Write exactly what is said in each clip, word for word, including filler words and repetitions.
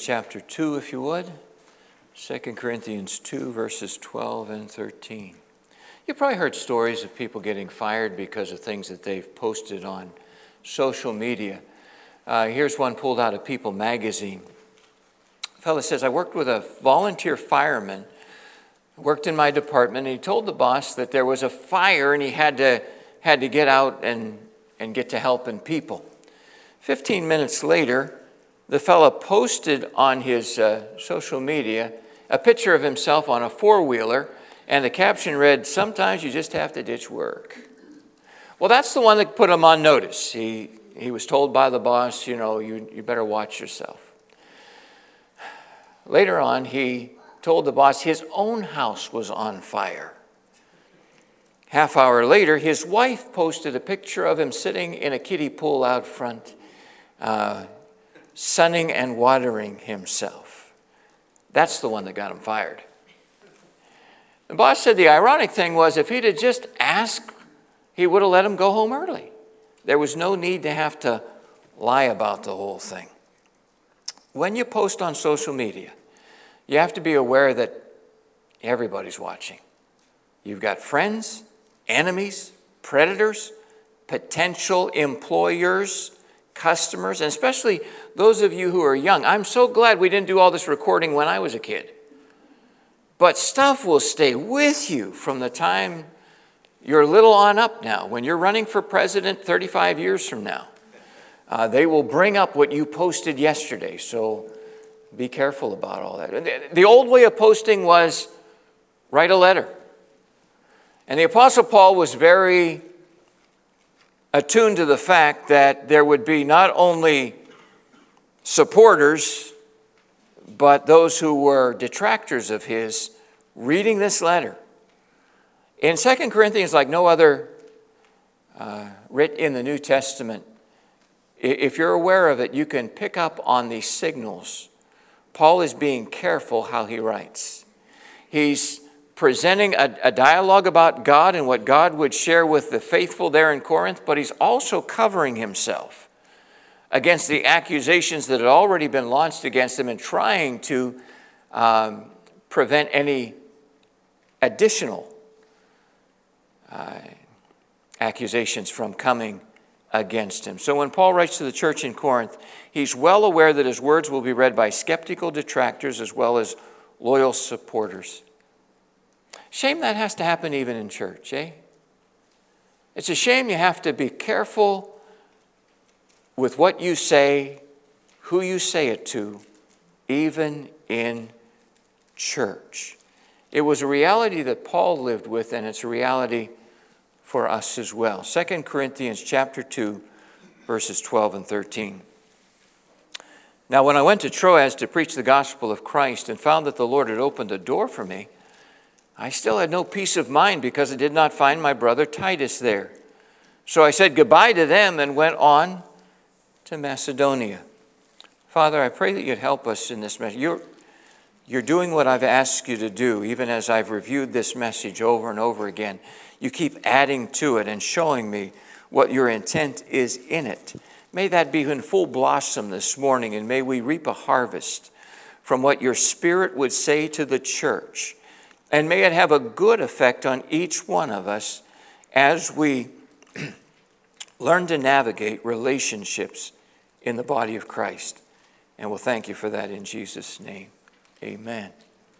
chapter two, if you would. Second Corinthians two, verses twelve and thirteen. You've probably heard stories of people getting fired because of things that they've posted on social media. Uh, here's one pulled out of People magazine. A fellow says, I worked with a volunteer fireman, worked in my department, and he told the boss that there was a fire and he had to had to get out and, and get to helping people. Fifteen minutes later, the fellow posted on his uh, social media a picture of himself on a four-wheeler, and the caption read, sometimes you just have to ditch work. Well, that's the one that put him on notice. He he was told by the boss, you know, you, you better watch yourself. Later on, he told the boss his own house was on fire. Half hour later, his wife posted a picture of him sitting in a kiddie pool out front, uh, sunning and watering himself. That's the one that got him fired. The boss said the ironic thing was if he'd have just asked, he would have let him go home early. There was no need to have to lie about the whole thing. When you post on social media, you have to be aware that everybody's watching. You've got friends, enemies, predators, potential employers, customers, and especially those of you who are young. I'm so glad we didn't do all this recording when I was a kid. But stuff will stay with you from the time you're little on up now. When you're running for president thirty-five years from now, uh, they will bring up what you posted yesterday. So be careful about all that. The old way of posting was write a letter. And the Apostle Paul was very attuned to the fact that there would be not only supporters, but those who were detractors of his reading this letter. In Second Corinthians, like no other uh, writ in the New Testament, if you're aware of it, you can pick up on these signals. Paul is being careful how he writes. He's presenting a, a dialogue about God and what God would share with the faithful there in Corinth, but he's also covering himself against the accusations that had already been launched against him and trying to um, prevent any additional uh, accusations from coming against him. So when Paul writes to the church in Corinth, he's well aware that his words will be read by skeptical detractors as well as loyal supporters. Shame that has to happen even in church, eh? It's a shame you have to be careful with what you say, who you say it to, even in church. It was a reality that Paul lived with, and it's a reality for us as well. Second Corinthians chapter two, verses twelve and thirteen. Now, when I went to Troas to preach the gospel of Christ and found that the Lord had opened a door for me, I still had no peace of mind because I did not find my brother Titus there. So I said goodbye to them and went on to Macedonia. Father, I pray that you'd help us in this message. You're, you're doing what I've asked you to do, even as I've reviewed this message over and over again. You keep adding to it and showing me what your intent is in it. May that be in full blossom this morning, and may we reap a harvest from what your Spirit would say to the church. And may it have a good effect on each one of us as we learn to navigate relationships in the body of Christ. And we'll thank you for that in Jesus' name. Amen.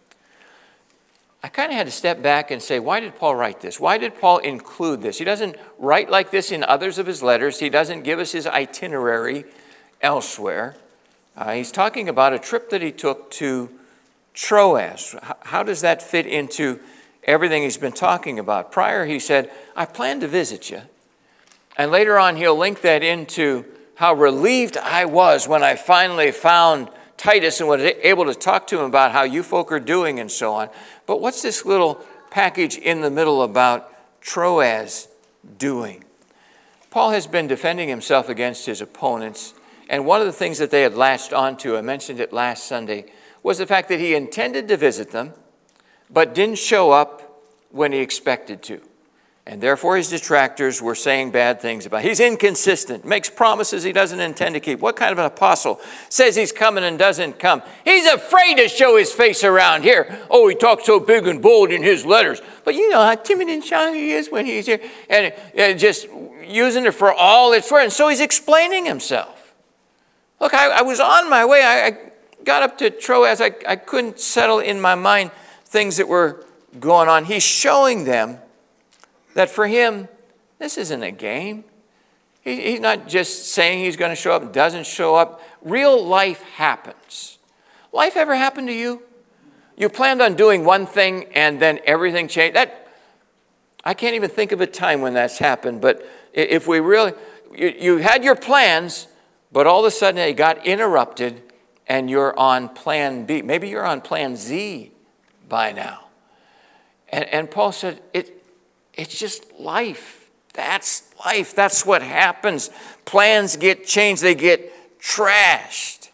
I kind of had to step back and say, why did Paul write this? Why did Paul include this? He doesn't write like this in others of his letters. He doesn't give us his itinerary elsewhere. Uh, he's talking about a trip that he took to Troas. How does that fit into everything he's been talking about? Prior, he said, I plan to visit you. And later on, he'll link that into how relieved I was when I finally found Titus and was able to talk to him about how you folk are doing and so on. But what's this little package in the middle about Troas doing? Paul has been defending himself against his opponents. And one of the things that they had latched onto, I mentioned it last Sunday, was the fact that he intended to visit them, but didn't show up when he expected to. And therefore his detractors were saying bad things about him. He's inconsistent, makes promises he doesn't intend to keep. What kind of an apostle says he's coming and doesn't come? He's afraid to show his face around here. Oh, he talks so big and bold in his letters. But you know how timid and shy he is when he's here. And, and just using it for all it's worth. And so he's explaining himself. Look, I, I was on my way. I, I got up to Troas. I, I couldn't settle in my mind things that were going on. He's showing them that for him, this isn't a game. He, he's not just saying he's going to show up and doesn't show up. Real life happens. Life ever happened to you? You planned on doing one thing and then everything changed. That, I can't even think of a time when that's happened. But if we really, you, you had your plans, but all of a sudden they got interrupted and you're on plan B. Maybe you're on plan Z by now. And, and Paul said, it. It's just life. That's life. That's what happens. Plans get changed. They get trashed.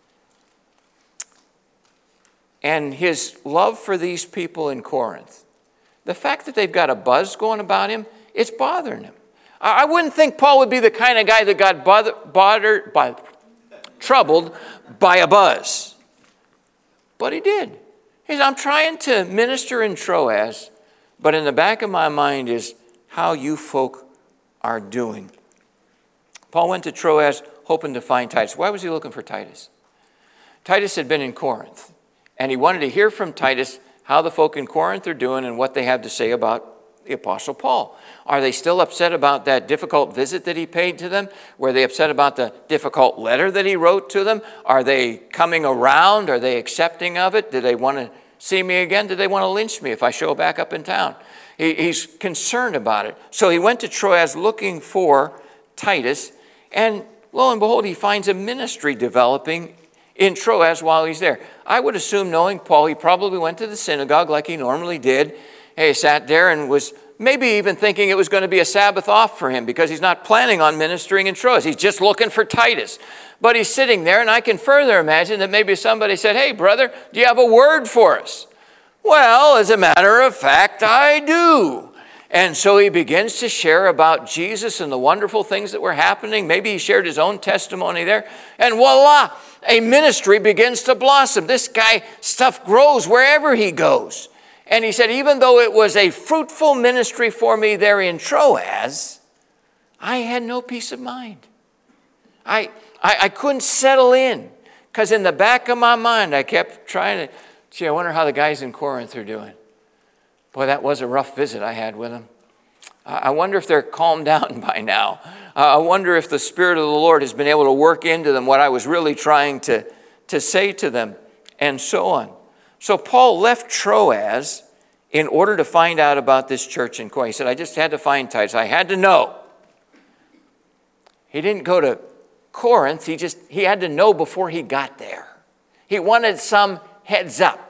And his love for these people in Corinth, the fact that they've got a buzz going about him, it's bothering him. I wouldn't think Paul would be the kind of guy that got bother, bothered, by, troubled by a buzz. But he did. He said, I'm trying to minister in Troas, but in the back of my mind is how you folk are doing. Paul went to Troas hoping to find Titus. Why was he looking for Titus? Titus had been in Corinth, and he wanted to hear from Titus how the folk in Corinth are doing and what they have to say about the Apostle Paul. Are they still upset about that difficult visit that he paid to them? Were they upset about the difficult letter that he wrote to them? Are they coming around? Are they accepting of it? Do they want to see me again? Do they want to lynch me if I show back up in town? He, he's concerned about it. So he went to Troas looking for Titus, and lo and behold, he finds a ministry developing in Troas while he's there. I would assume, knowing Paul, he probably went to the synagogue like he normally did. He sat there and was maybe even thinking it was going to be a Sabbath off for him because he's not planning on ministering in Troas. He's just looking for Titus. But he's sitting there, and I can further imagine that maybe somebody said, hey, brother, do you have a word for us? Well, as a matter of fact, I do. And so he begins to share about Jesus and the wonderful things that were happening. Maybe he shared his own testimony there. And voila, a ministry begins to blossom. This guy, stuff grows wherever he goes. And he said, even though it was a fruitful ministry for me there in Troas, I had no peace of mind. I, I, I couldn't settle in because in the back of my mind, I kept trying to, gee, I wonder how the guys in Corinth are doing. Boy, that was a rough visit I had with them. I wonder if they're calmed down by now. I wonder if the Spirit of the Lord has been able to work into them what I was really trying to, to say to them, and so on. So Paul left Troas in order to find out about this church in Corinth. He said, I just had to find Titus. I had to know. He didn't go to Corinth. He just, he had to know before he got there. He wanted some heads up.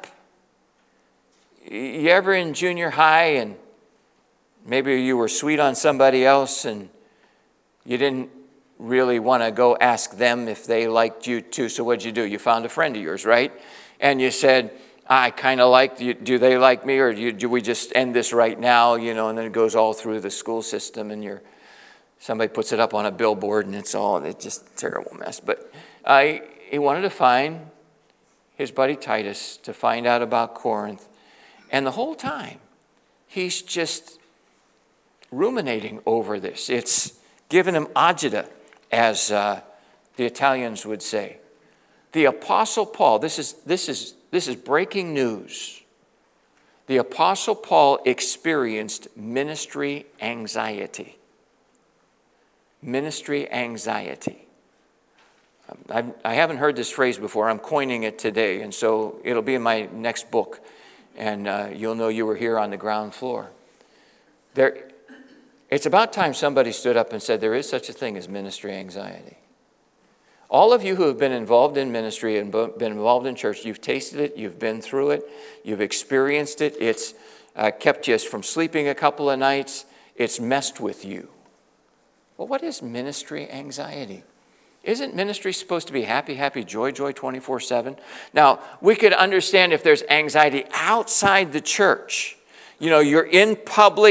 You ever in junior high and maybe you were sweet on somebody else and you didn't really want to go ask them if they liked you too. So what'd you do? You found a friend of yours, right? And you said, I kind of like you. Do they like me, or do, you, do we just end this right now? You know, and then it goes all through the school system, and you're somebody puts it up on a billboard, and it's all it's just a terrible mess. But uh, he wanted to find his buddy Titus to find out about Corinth, and the whole time he's just ruminating over this. It's given him agita, as uh, the Italians would say. The Apostle Paul. This is this is. This is breaking news. The Apostle Paul experienced ministry anxiety. Ministry anxiety. I, I haven't heard this phrase before. I'm coining it today, and so it'll be in my next book, and uh, you'll know you were here on the ground floor. There, it's about time somebody stood up and said there is such a thing as ministry anxiety. All of you who have been involved in ministry and been involved in church, you've tasted it, you've been through it, you've experienced it. It's uh, kept you from sleeping a couple of nights. It's messed with you. Well, what is ministry anxiety? Isn't ministry supposed to be happy, happy, joy, joy twenty-four seven? Now, we could understand if there's anxiety outside the church. You know, you're in public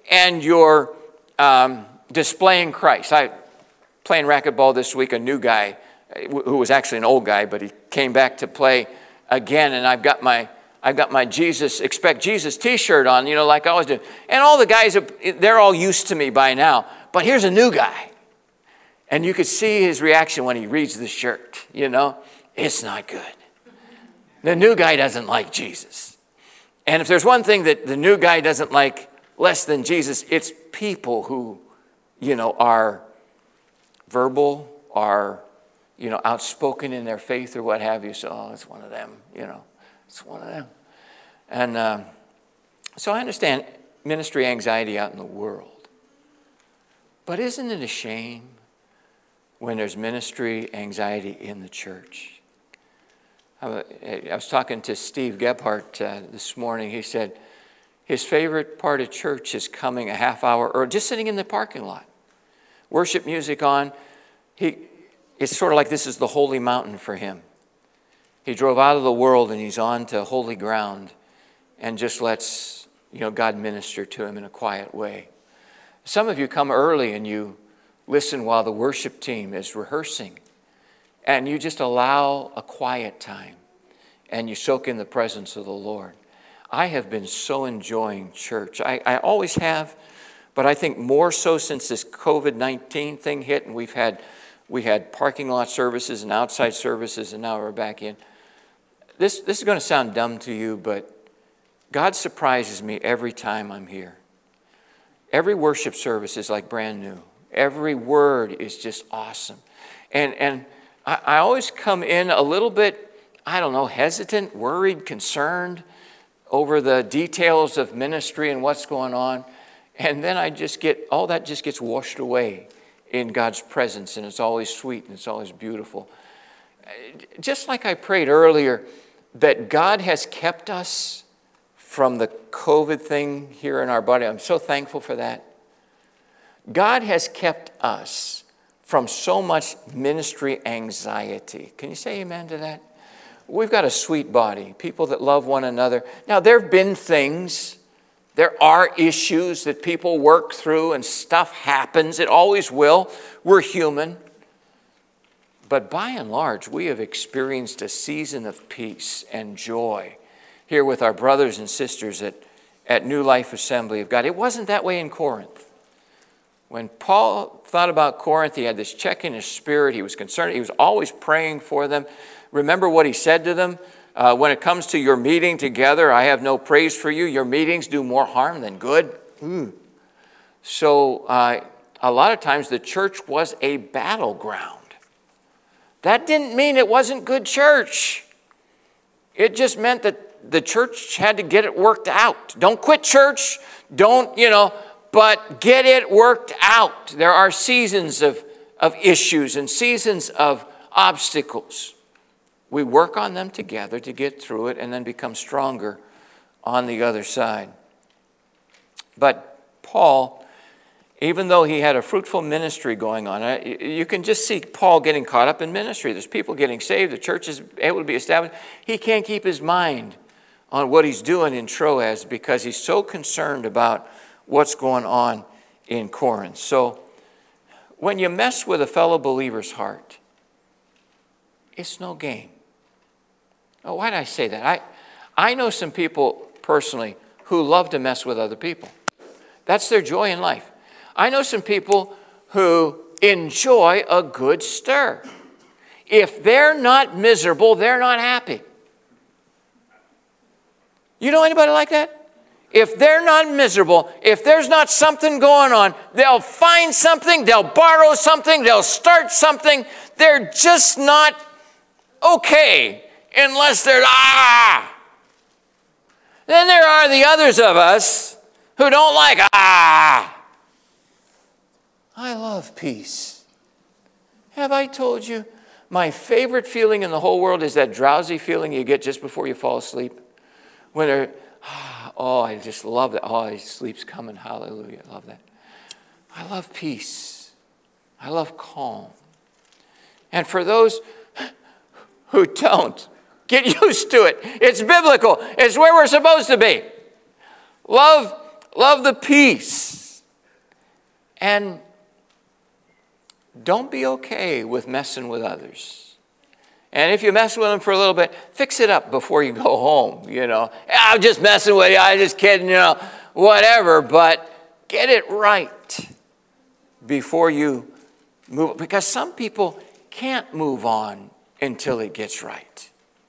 and you're um, displaying Christ. I playing racquetball this week, a new guy who was actually an old guy, but he came back to play again, and I've got my I've got my Jesus, Expect Jesus t-shirt on, you know, like I always do. And all the guys, they're all used to me by now. But here's a new guy. And you could see his reaction when he reads the shirt, you know. It's not good. The new guy doesn't like Jesus. And if there's one thing that the new guy doesn't like less than Jesus, it's people who, you know, are verbal, are, you know, outspoken in their faith or what have you. So, oh, it's one of them, you know. It's one of them. And um, so I understand ministry anxiety out in the world. But isn't it a shame when there's ministry anxiety in the church? I was talking to Steve Gebhardt uh, this morning. He said his favorite part of church is coming a half hour or just sitting in the parking lot. Worship music on. He, it's sort of like this is the holy mountain for him. He drove out of the world and he's on to holy ground and just lets, you know, God minister to him in a quiet way. Some of you come early and you listen while the worship team is rehearsing, and you just allow a quiet time and you soak in the presence of the Lord. I have been so enjoying church. I, I always have, but I think more so since this covid nineteen thing hit, and we've had we had parking lot services and outside services, and now we're back in. This, this is going to sound dumb to you, but God surprises me every time I'm here. Every worship service is like brand new. Every word is just awesome. And, and I, I always come in a little bit, I don't know, hesitant, worried, concerned over the details of ministry and what's going on. And then I just get, all that just gets washed away in God's presence, and it's always sweet and it's always beautiful. Just like I prayed earlier, that God has kept us from the COVID thing here in our body. I'm so thankful for that. God has kept us from so much ministry anxiety. Can you say amen to that? We've got a sweet body, people that love one another. Now, there have been things, there are issues that people work through, and stuff happens. It always will. We're human. But by and large, we have experienced a season of peace and joy here with our brothers and sisters at, at New Life Assembly of God. It wasn't that way in Corinth. When Paul thought about Corinth, he had this check in his spirit. He was concerned. He was always praying for them. Remember what he said to them? Uh, when it comes to your meeting together, I have no praise for you. Your meetings do more harm than good. Mm. So uh, a lot of times the church was a battleground. That didn't mean it wasn't good church. It just meant that the church had to get it worked out. Don't quit church. Don't, you know, but get it worked out. There are seasons of, of issues and seasons of obstacles. We work on them together to get through it and then become stronger on the other side. But Paul, even though he had a fruitful ministry going on, you can just see Paul getting caught up in ministry. There's people getting saved. The church is able to be established. He can't keep his mind on what he's doing in Troas because he's so concerned about what's going on in Corinth. So when you mess with a fellow believer's heart, it's no game. Oh, why did I say that? I, I know some people personally who love to mess with other people. That's their joy in life. I know some people who enjoy a good stir. If they're not miserable, they're not happy. You know anybody like that? If they're not miserable, if there's not something going on, they'll find something, they'll borrow something, they'll start something. They're just not okay unless they're, ah. Then there are the others of us who don't like, ah. I love peace. Have I told you my favorite feeling in the whole world is that drowsy feeling you get just before you fall asleep? When they're, oh, I just love that. Oh, sleep's coming. Hallelujah. I love that. I love peace. I love calm. And for those who don't, get used to it. It's biblical. It's where we're supposed to be. Love Love the peace. And don't be okay with messing with others. And if you mess with them for a little bit, fix it up before you go home, you know. I'm just messing with you, I'm just kidding, you know, whatever. But get it right before you move. Because some people can't move on until it gets right.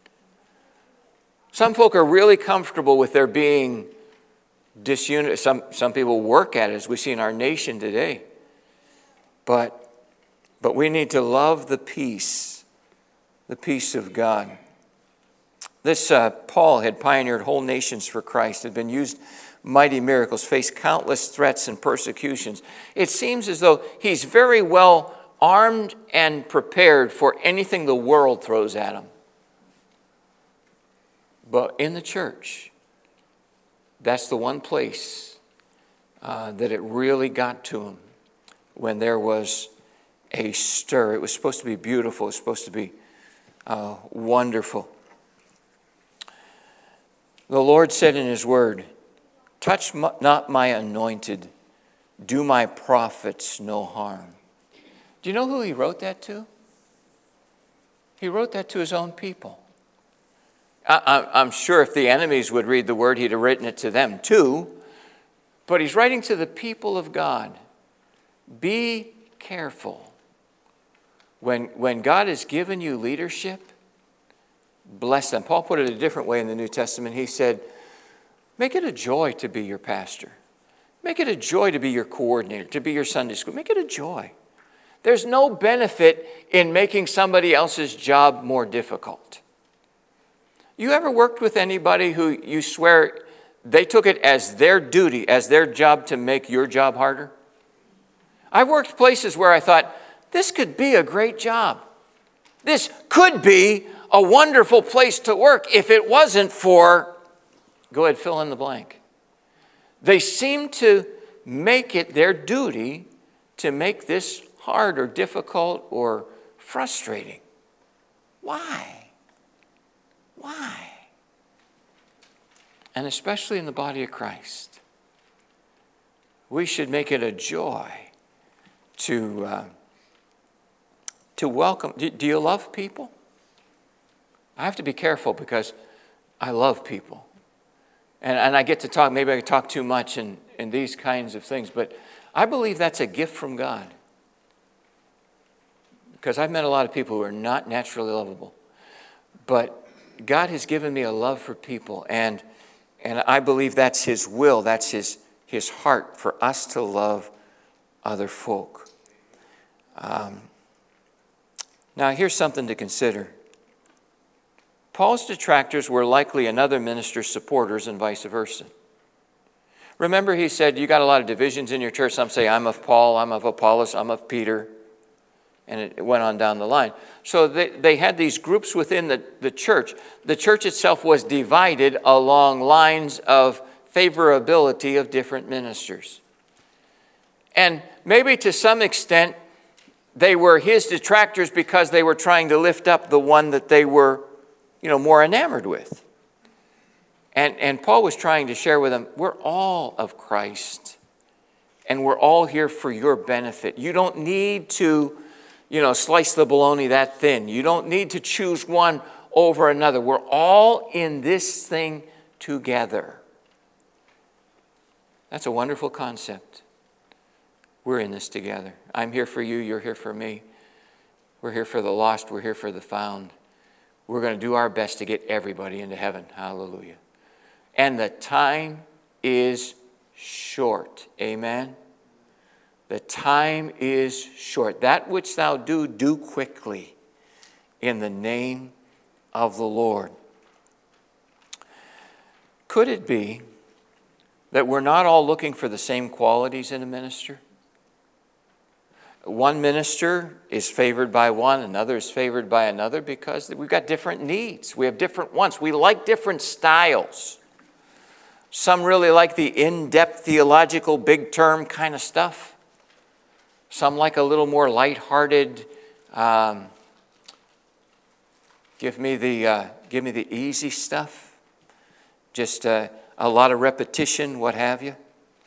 Some folk are really comfortable with there being disunity. Some, some people work at it, as we see in our nation today. But, but we need to love the peace, the peace of God. This uh, Paul had pioneered whole nations for Christ, had been used mighty miracles, faced countless threats and persecutions. It seems as though he's very well armed and prepared for anything the world throws at him. But in the church, that's the one place uh, that it really got to him when there was a stir. It was supposed to be beautiful. It was supposed to be uh, wonderful. The Lord said in his word, touch not my anointed, do my prophets no harm. Do you know who he wrote that to? He wrote that to his own people. I, I'm sure if the enemies would read the word, he'd have written it to them too. But he's writing to the people of God. Be careful. When, when God has given you leadership, bless them. Paul put it a different way in the New Testament. He said, make it a joy to be your pastor. Make it a joy to be your coordinator, to be your Sunday school. Make it a joy. There's no benefit in making somebody else's job more difficult. You ever worked with anybody who you swear they took it as their duty, as their job to make your job harder? I've worked places where I thought, this could be a great job. This could be a wonderful place to work if it wasn't for, go ahead, fill in the blank. They seem to make it their duty to make this hard or difficult or frustrating. Why? Why? And especially in the body of Christ, we should make it a joy to, uh, to welcome. Do, do you love people? I have to be careful because I love people. And, and I get to talk, maybe I talk too much in, in these kinds of things, but I believe that's a gift from God. Because I've met a lot of people who are not naturally lovable. But God has given me a love for people, and, and I believe that's his will, that's his, his heart for us to love other folk. Um, now, here's something to consider. Paul's detractors were likely another minister's supporters and vice versa. Remember, he said, you got a lot of divisions in your church. Some say, I'm of Paul, I'm of Apollos, I'm of Peter. And it went on down the line. So they, they had these groups within the, the church. The church itself was divided along lines of favorability of different ministers. And maybe to some extent, they were his detractors because they were trying to lift up the one that they were, you know, more enamored with. And, and Paul was trying to share with them, we're all of Christ. And we're all here for your benefit. You don't need to you know, slice the bologna that thin. You don't need to choose one over another. We're all in this thing together. That's a wonderful concept. We're in this together. I'm here for you. You're here for me. We're here for the lost. We're here for the found. We're going to do our best to get everybody into heaven. Hallelujah. And the time is short. Amen. The time is short. That which thou do, do quickly in the name of the Lord. Could it be that we're not all looking for the same qualities in a minister? One minister is favored by one, another is favored by another because we've got different needs. We have different wants. We like different styles. Some really like the in-depth theological, big-term kind of stuff. Some like a little more lighthearted, um, give me the uh, give me the easy stuff. Just uh, a lot of repetition, what have you.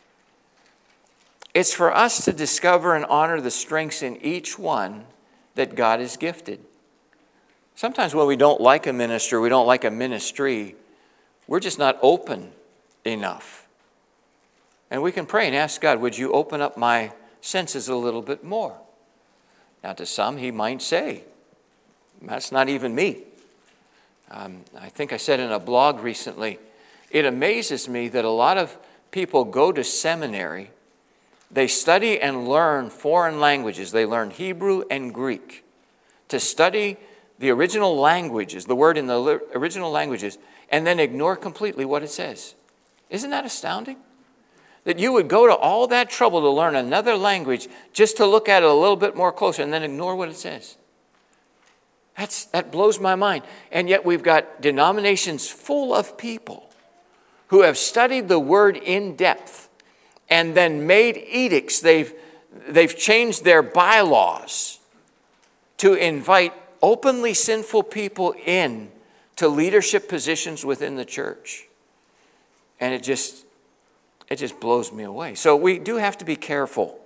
It's for us to discover and honor the strengths in each one that God has gifted. Sometimes when we don't like a minister, we don't like a ministry, we're just not open enough. And we can pray and ask God, would you open up my senses a little bit more? Now to some, he might say, that's not even me. Um, I think I said in a blog recently, it amazes me that a lot of people go to seminary, they study and learn foreign languages. They learn Hebrew and Greek to study the original languages, the word in the original languages, and then ignore completely what it says. Isn't that astounding? That you would go to all that trouble to learn another language just to look at it a little bit more closer and then ignore what it says. That's, that blows my mind. And yet we've got denominations full of people who have studied the word in depth and then made edicts. They've, they've changed their bylaws to invite openly sinful people in to leadership positions within the church. And it just, it just blows me away. So we do have to be careful.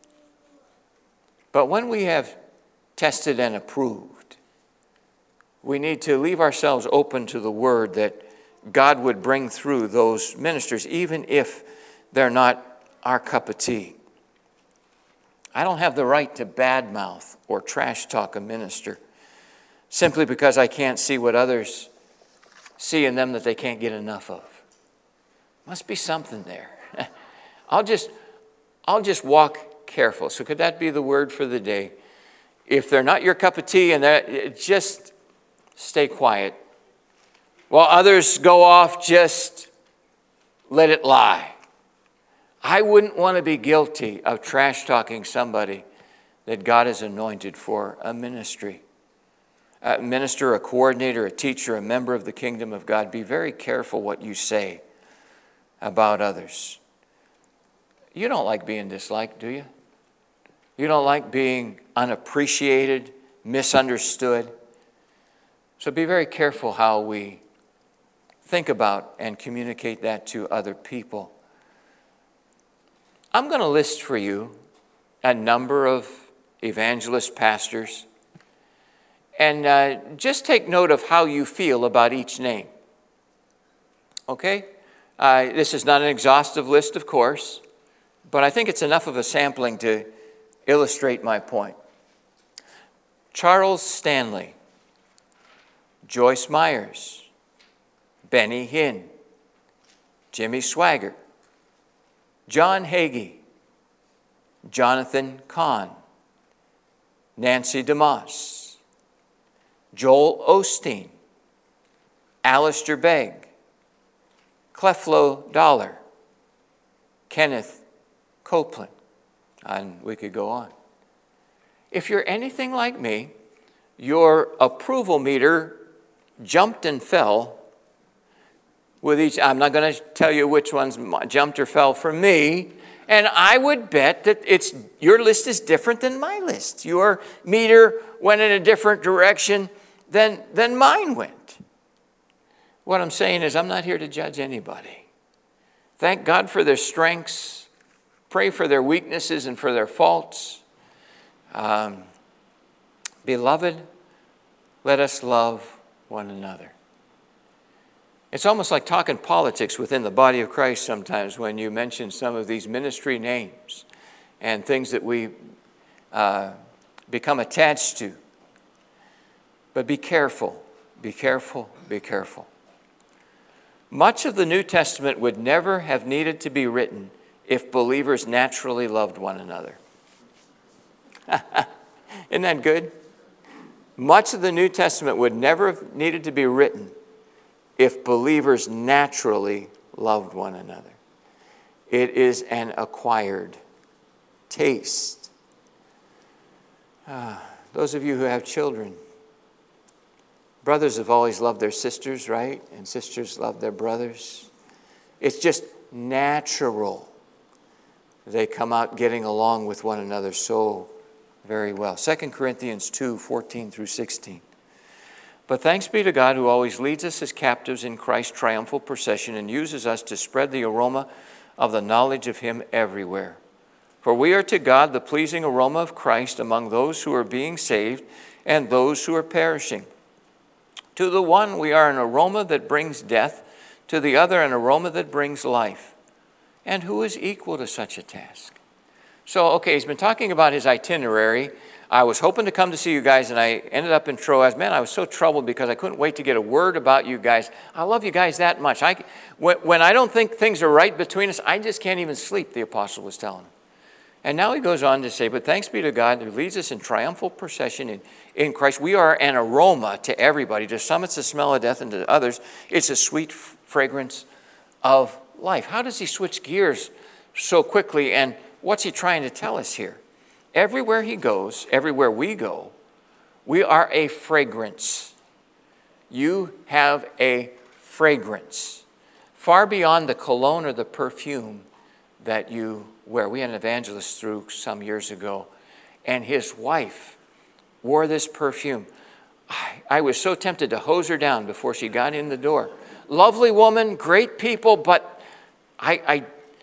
But when we have tested and approved, we need to leave ourselves open to the word that God would bring through those ministers, even if they're not our cup of tea. I don't have the right to badmouth or trash talk a minister simply because I can't see what others see in them that they can't get enough of. Must be something there. I'll just, I'll just walk careful. So could that be the word for the day? If they're not your cup of tea, and they're, just stay quiet. While others go off, just let it lie. I wouldn't want to be guilty of trash talking somebody that God has anointed for a ministry. A minister, a coordinator, a teacher, a member of the kingdom of God. Be very careful what you say about others. You don't like being disliked, do you? You don't like being unappreciated, misunderstood. So be very careful how we think about and communicate that to other people. I'm going to list for you a number of evangelist pastors, and uh, just take note of how you feel about each name. Okay? Uh, this is not an exhaustive list, of course, but I think it's enough of a sampling to illustrate my point. Charles Stanley, Joyce Myers, Benny Hinn, Jimmy Swaggart, John Hagee, Jonathan Kahn, Nancy DeMoss, Joel Osteen, Alistair Begg, Creflo Dollar, Kenneth Copeland, and we could go on. If you're anything like me, your approval meter jumped and fell with each. I'm not going to tell you which ones jumped or fell for me, and I would bet that it's your list is different than my list. Your meter went in a different direction than, than mine went. What I'm saying is I'm not here to judge anybody. Thank God for their strengths. Pray for their weaknesses and for their faults. Um, beloved, let us love one another. It's almost like talking politics within the body of Christ sometimes when you mention some of these ministry names and things that we uh, become attached to. But be careful, be careful, be careful. Much of the New Testament would never have needed to be written if believers naturally loved one another. Isn't that good? Much of the New Testament would never have needed to be written if believers naturally loved one another. It is an acquired taste. Ah, those of you who have children, brothers have always loved their sisters, right? And sisters love their brothers. It's just natural. They come out getting along with one another so very well. Second Corinthians two, fourteen through sixteen. But thanks be to God who always leads us as captives in Christ's triumphal procession and uses us to spread the aroma of the knowledge of Him everywhere. For we are to God the pleasing aroma of Christ among those who are being saved and those who are perishing. To the one we are an aroma that brings death, to the other an aroma that brings life. And who is equal to such a task? So, okay, he's been talking about his itinerary. I was hoping to come to see you guys, and I ended up in Troas. Man, I was so troubled because I couldn't wait to get a word about you guys. I love you guys that much. I, when, when I don't think things are right between us, I just can't even sleep, the apostle was telling him. And now he goes on to say, but thanks be to God who leads us in triumphal procession in, in Christ. We are an aroma to everybody. To some it's the smell of death, and to others it's a sweet fragrance of life. How does he switch gears so quickly, and what's he trying to tell us here? Everywhere he goes, everywhere we go, we are a fragrance. You have a fragrance far beyond the cologne or the perfume that you wear. We had an evangelist through some years ago, and his wife wore this perfume. I, I was so tempted to hose her down before she got in the door. Lovely woman, great people, but I, I,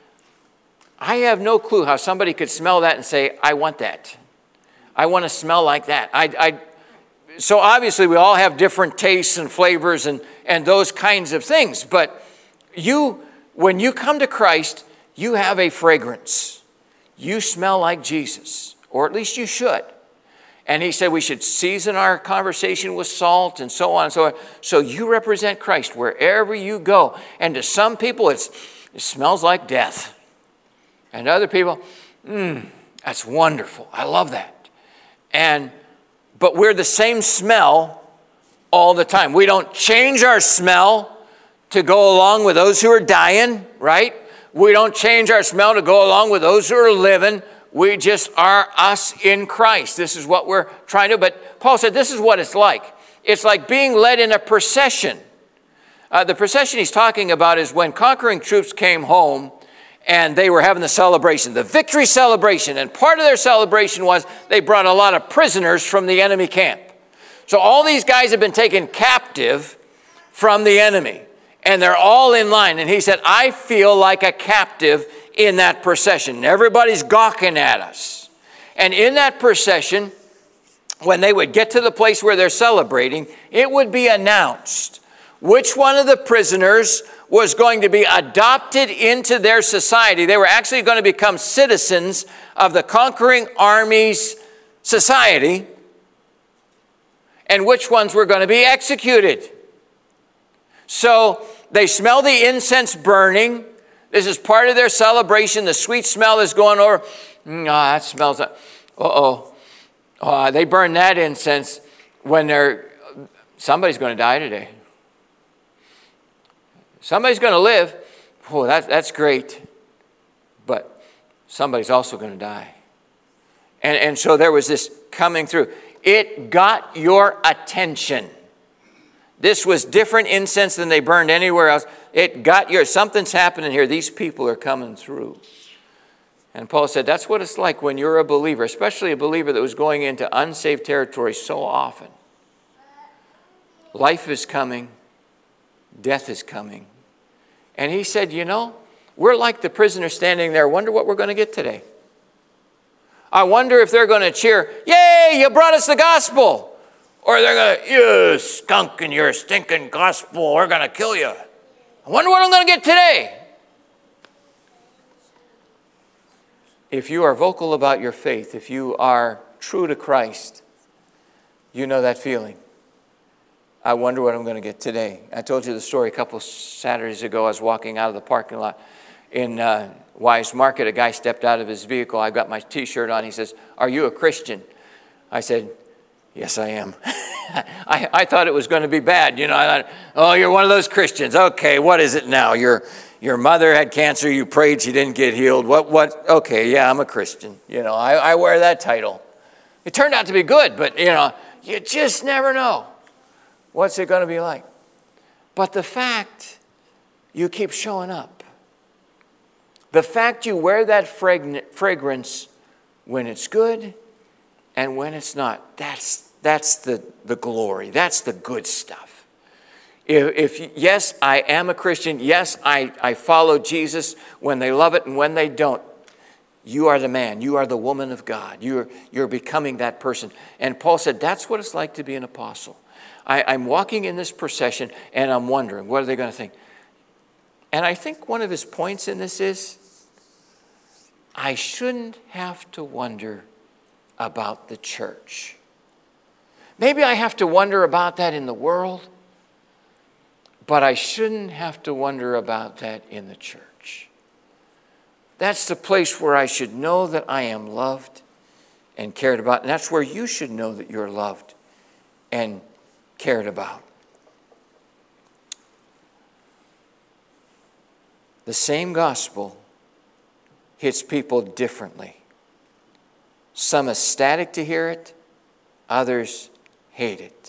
I have no clue how somebody could smell that and say, I want that. I want to smell like that. I, I, so obviously we all have different tastes and flavors and, and those kinds of things, but you, when you come to Christ, you have a fragrance. You smell like Jesus, or at least you should. And he said we should season our conversation with salt and so on and so on. So you represent Christ wherever you go. And to some people, it's, it smells like death. And to other people, mmm, that's wonderful. I love that. And but we're the same smell all the time. We don't change our smell to go along with those who are dying, right? We don't change our smell to go along with those who are living. We just are us in Christ. This is what we're trying to do. But Paul said this is what it's like. It's like being led in a procession. Uh, the procession he's talking about is when conquering troops came home and they were having the celebration, the victory celebration. And part of their celebration was they brought a lot of prisoners from the enemy camp. So all these guys have been taken captive from the enemy. And they're all in line. And he said, I feel like a captive in that procession. Everybody's gawking at us. And in that procession, when they would get to the place where they're celebrating, it would be announced which one of the prisoners was going to be adopted into their society. They were actually going to become citizens of the conquering army's society, and which ones were going to be executed. So they smell the incense burning. This is part of their celebration. The sweet smell is going over. Mm, oh, that smells. Uh-oh. Oh, they burn that incense when they're, somebody's going to die today. Somebody's going to live. Oh, that, that's great. But somebody's also going to die. And, and so there was this coming through. It got your attention. This was different incense than they burned anywhere else. It got your, something's happening here. These people are coming through. And Paul said that's what it's like when you're a believer, especially a believer that was going into unsaved territory so often. Life is coming. Death is coming. And he said, you know, we're like the prisoner standing there. Wonder what we're going to get today. I wonder if they're going to cheer, yay, you brought us the gospel. Or they're going to, you skunk and your stinking gospel, we're going to kill you. I wonder what I'm going to get today. If you are vocal about your faith, if you are true to Christ, you know that feeling. I wonder what I'm going to get today. I told you the story a couple Saturdays ago. I was walking out of the parking lot in uh, Wise Market. A guy stepped out of his vehicle. I got my T-shirt on. He says, are you a Christian? I said, yes, I am. I, I thought it was going to be bad. You know, I thought, oh, you're one of those Christians. Okay, what is it now? Your your mother had cancer. You prayed. She didn't get healed. What? What? Okay, yeah, I'm a Christian. You know, I, I wear that title. It turned out to be good, but, you know, you just never know. What's it going to be like? But the fact you keep showing up, the fact you wear that fragrance when it's good and when it's not, that's That's the, the glory. That's the good stuff. If, if yes, I am a Christian. Yes, I, I follow Jesus when they love it and when they don't. You are the man. You are the woman of God. You're, you're becoming that person. And Paul said, that's what it's like to be an apostle. I, I'm walking in this procession, and I'm wondering, what are they going to think? And I think one of his points in this is, I shouldn't have to wonder about the church. Maybe I have to wonder about that in the world, but I shouldn't have to wonder about that in the church. That's the place where I should know that I am loved and cared about. And that's where you should know that you're loved and cared about. The same gospel hits people differently. Some ecstatic to hear it, others hate it.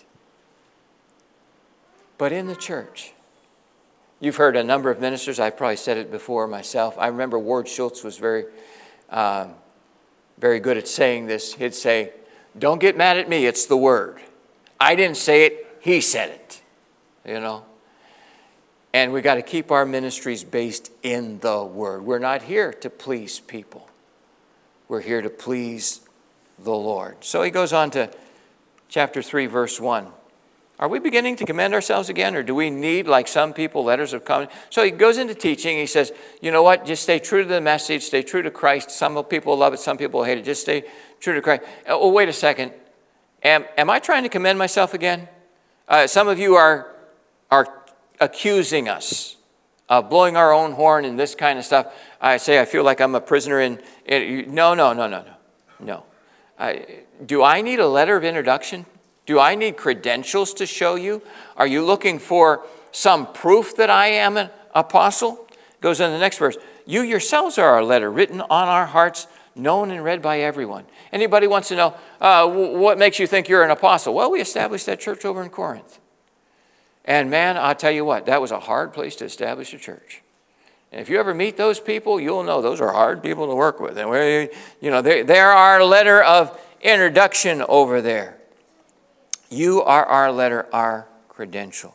But in the church, you've heard a number of ministers, I've probably said it before myself. I remember Ward Schultz was very, uh, very good at saying this. He'd say, don't get mad at me, it's the word. I didn't say it, he said it. You know? And we got to keep our ministries based in the word. We're not here to please people. We're here to please the Lord. So he goes on to chapter three, verse one. Are we beginning to commend ourselves again, or do we need, like some people, letters of comment? So he goes into teaching. He says, you know what? Just stay true to the message. Stay true to Christ. Some people love it. Some people hate it. Just stay true to Christ. Oh, wait a second. Am, am I trying to commend myself again? Uh, some of you are, are accusing us of blowing our own horn and this kind of stuff. I say I feel like I'm a prisoner in... in no, no, no, no, no. No. I, do I need a letter of introduction? Do I need credentials to show you? Are you looking for some proof that I am an apostle? Goes in the next verse. You yourselves are our letter, written on our hearts, known and read by everyone. Anybody wants to know, uh, what makes you think you're an apostle? Well, we established that church over in Corinth. And man, I'll tell you what, that was a hard place to establish a church. And if you ever meet those people, you'll know those are hard people to work with. And we, you know, they, they're our letter of introduction over there. You are our letter, our credential.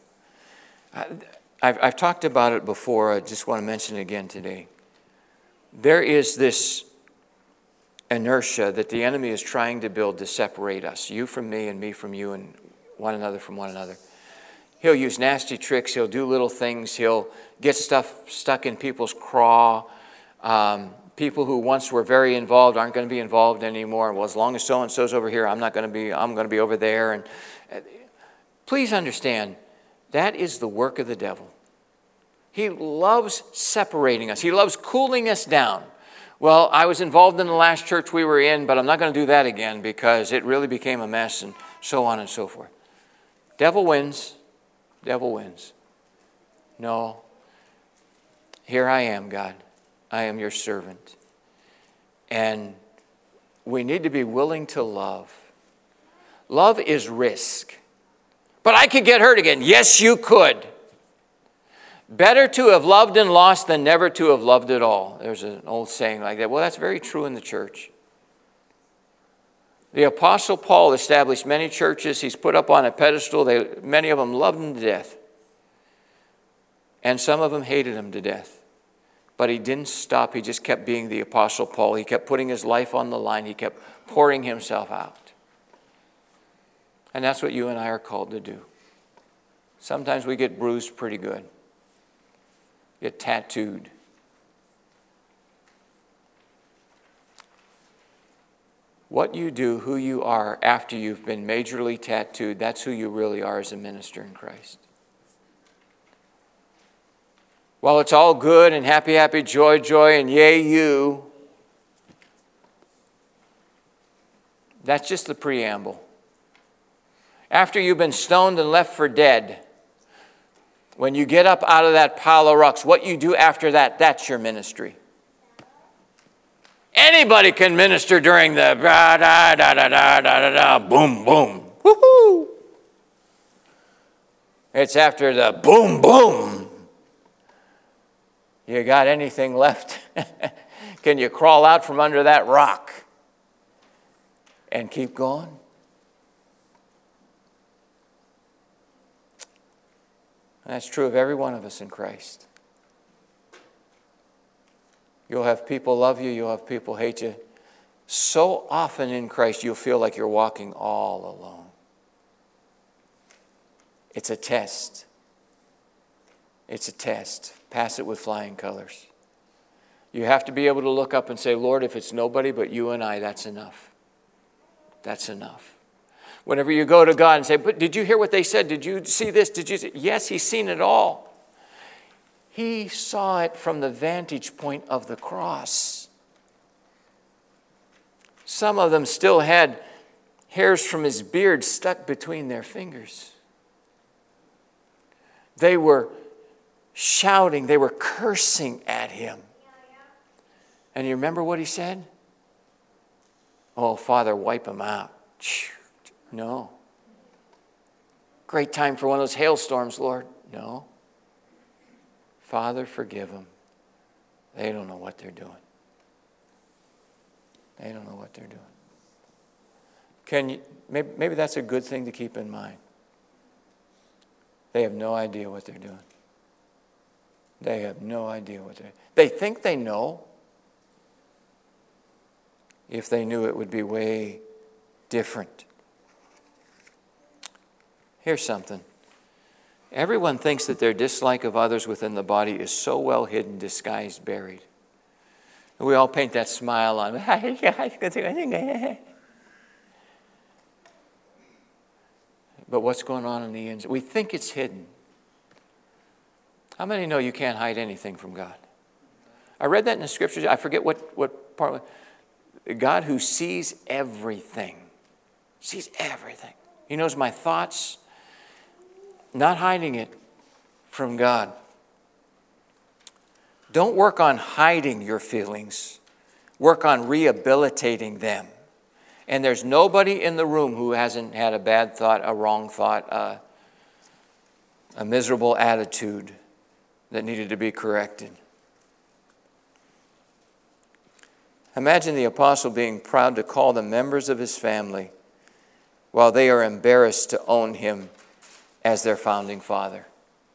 I've, I've talked about it before. I just want to mention it again today. There is this inertia that the enemy is trying to build to separate us, you from me and me from you and one another from one another. He'll use nasty tricks. He'll do little things. He'll get stuff stuck in people's craw. Um, people who once were very involved aren't going to be involved anymore. Well, as long as so-and-so's over here, I'm not going to be, I'm going to be over there. And uh, please understand, that is the work of the devil. He loves separating us. He loves cooling us down. Well, I was involved in the last church we were in, but I'm not going to do that again because it really became a mess and so on and so forth. Devil wins. Devil wins. No. Here I am, God. I am your servant. And we need to be willing to love. Love is risk. But I could get hurt again. Yes, you could. Better to have loved and lost than never to have loved at all. There's an old saying like that. Well, that's very true in the church. The Apostle Paul established many churches. He's put up on a pedestal. They, many of them loved him to death. And some of them hated him to death. But he didn't stop. He just kept being the Apostle Paul. He kept putting his life on the line. He kept pouring himself out. And that's what you and I are called to do. Sometimes we get bruised pretty good. Get tattooed. What you do, who you are after you've been majorly tattooed, that's who you really are as a minister in Christ. While it's all good and happy, happy, joy, joy, and yay you, that's just the preamble. After you've been stoned and left for dead, when you get up out of that pile of rocks, what you do after that, that's your ministry. Anybody can minister during the da da da da da da da boom boom woohoo. It's after the boom boom. You got anything left? Can you crawl out from under that rock and keep going? That's true of every one of us in Christ. You'll have people love you. You'll have people hate you. So often in Christ, you'll feel like you're walking all alone. It's a test. It's a test. Pass it with flying colors. You have to be able to look up and say, Lord, if it's nobody but you and I, that's enough. That's enough. Whenever you go to God and say, but did you hear what they said? Did you see this? Did you see? Yes, he's seen it all. He saw it from the vantage point of the cross. Some of them still had hairs from his beard stuck between their fingers. They were shouting, they were cursing at him. And you remember what he said? Oh, Father, wipe them out. No. Great time for one of those hailstorms, Lord. No. Father, forgive them. They don't know what they're doing. They don't know what they're doing. Can you, maybe, maybe that's a good thing to keep in mind. They have no idea what they're doing. They have no idea what they're doing. They think they know. If they knew, it would be way different. Here's something. Everyone thinks that their dislike of others within the body is so well hidden, disguised, buried. And we all paint that smile on. But what's going on in the inside? We think it's hidden. How many know you can't hide anything from God? I read that in the scriptures. I forget what, what part. God who sees everything. Sees everything. He knows my thoughts. Not hiding it from God. Don't work on hiding your feelings. Work on rehabilitating them. And there's nobody in the room who hasn't had a bad thought, a wrong thought, a, a miserable attitude that needed to be corrected. Imagine the apostle being proud to call the members of his family while they are embarrassed to own him as their founding father.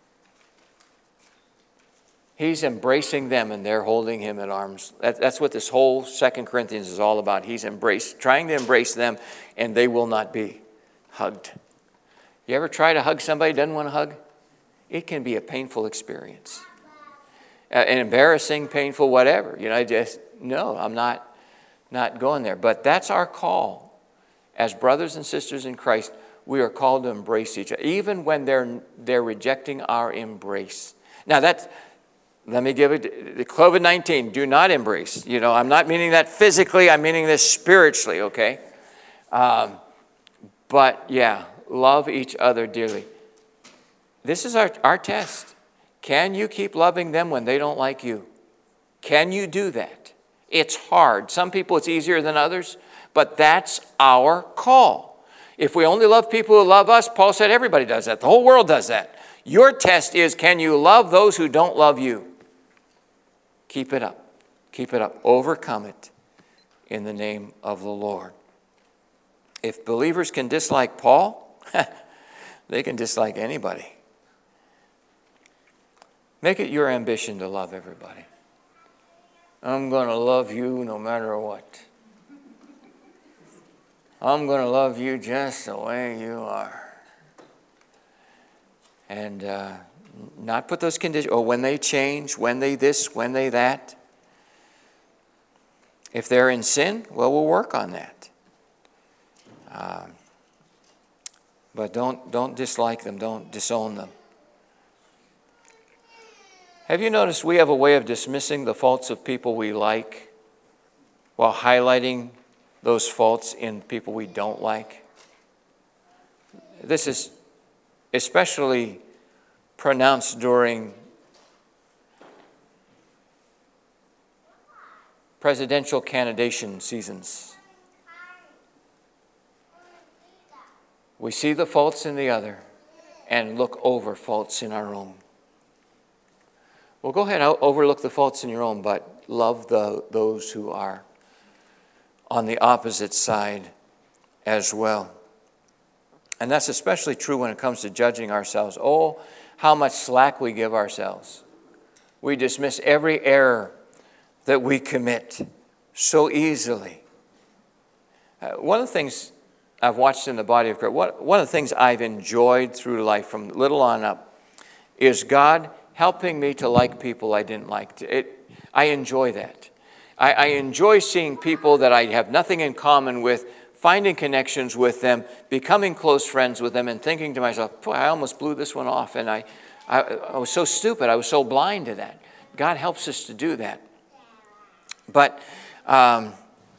He's embracing them and they're holding him at arms. That, that's what this whole Second Corinthians is all about. He's embraced, trying to embrace them, and they will not be hugged. You ever try to hug somebody who doesn't want to hug? It can be a painful experience. Uh, an embarrassing, painful, whatever. You know, I just, no, I'm not, not going there. But that's our call. As brothers and sisters in Christ, we are called to embrace each other, even when they're, they're rejecting our embrace. Now, that's... Let me give it, the covid nineteen, do not embrace. You know, I'm not meaning that physically, I'm meaning this spiritually, okay? Um, but yeah, love each other dearly. This is our, our test. Can you keep loving them when they don't like you? Can you do that? It's hard. Some people it's easier than others, but that's our call. If we only love people who love us, Paul said everybody does that. The whole world does that. Your test is, can you love those who don't love you? Keep it up. Keep it up. Overcome it in the name of the Lord. If believers can dislike Paul, they can dislike anybody. Make it your ambition to love everybody. I'm going to love you no matter what. I'm going to love you just the way you are. And uh, not put those conditions, or when they change, when they this, when they that. If they're in sin, well, we'll work on that. Um, but don't, don't dislike them, don't disown them. Have you noticed we have a way of dismissing the faults of people we like while highlighting those faults in people we don't like? This is especially pronounced during presidential candidation seasons. We see the faults in the other and look over faults in our own. Well, go ahead, overlook the faults in your own, but love the, those who are on the opposite side as well. And that's especially true when it comes to judging ourselves. Oh, how much slack we give ourselves. We dismiss every error that we commit so easily. Uh, one of the things I've watched in the body of Christ, one of the things I've enjoyed through life from little on up is God helping me to like people I didn't like. It, I enjoy that. I, I enjoy seeing people that I have nothing in common with, finding connections with them, becoming close friends with them, and thinking to myself, boy, I almost blew this one off, and I, I, I was so stupid. I was so blind to that. God helps us to do that. But um,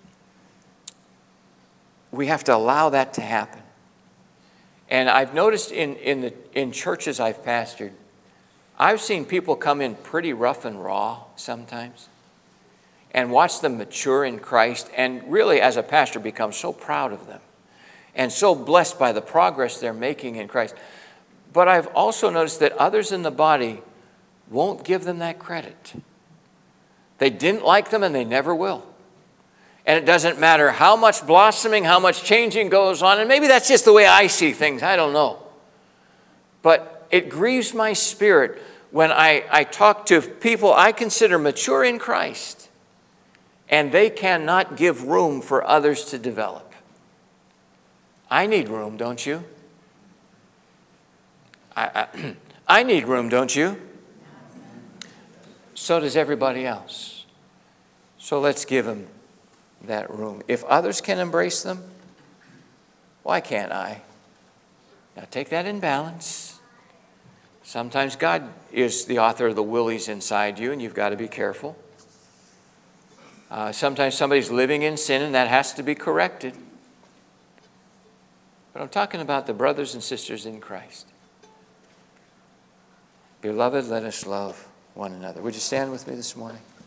we have to allow that to happen. And I've noticed in, in, the, in churches I've pastored, I've seen people come in pretty rough and raw sometimes and watch them mature in Christ and really, as a pastor, become so proud of them and so blessed by the progress they're making in Christ. But I've also noticed that others in the body won't give them that credit. They didn't like them and they never will. And it doesn't matter how much blossoming, how much changing goes on, and maybe that's just the way I see things, I don't know. But it grieves my spirit when I, I talk to people I consider mature in Christ, and they cannot give room for others to develop. I need room, don't you? I, I, I need room, don't you? So does everybody else. So let's give them that room. If others can embrace them, why can't I? Now take that in balance. Sometimes God is the author of the willies inside you, and you've got to be careful. Uh, sometimes somebody's living in sin, and that has to be corrected. But I'm talking about the brothers and sisters in Christ. Beloved, let us love one another. Would you stand with me this morning?